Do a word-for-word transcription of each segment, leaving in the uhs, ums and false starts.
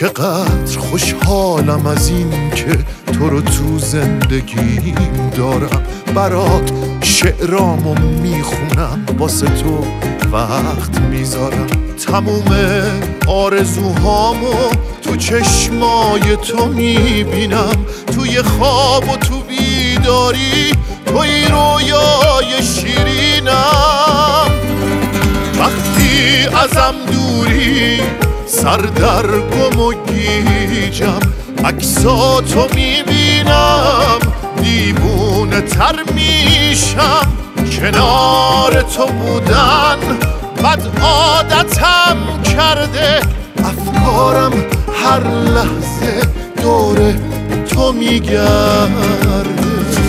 چقدر خوشحالم از این که تو رو تو زندگیم دارم، برات شعرامو میخونم، واسه تو وقت میذارم، تموم آرزوهامو تو چشمای تو میبینم، توی خواب و تو بیداری توی رویای شیرینم. وقتی ازم دوری سر در گم و گیجم، عکساتو میبینم دیوونه تر میشم، کنار تو بودن بد عادتم کرده، افکارم هر لحظه دور تو میگرده.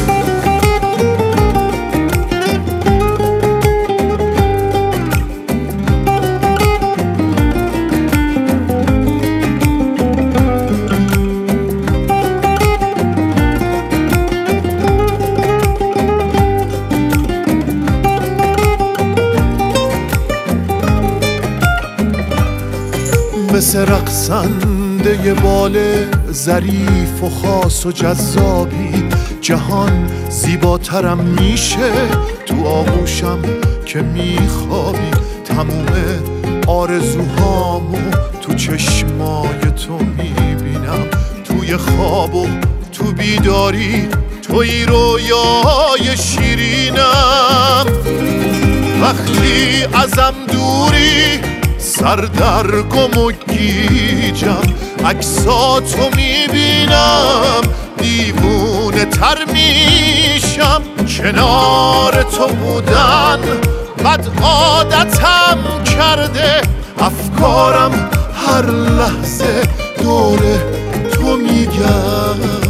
مثل رقصنده ی بال ظریف و خاص و جذابی، جهان زیباترم میشه تو آغوشم که میخوابی، تموم آرزوهامو تو چشمای تو میبینم، توی خواب و تو بیداری توی رویای شیرینم. وقتی ازم دوری سر در گم و گیجم، عکساتو میبینم دیوونه تر میشم، کنار تو بودن بد عادتم کرده، افکارم هر لحظه دور تو میگرده.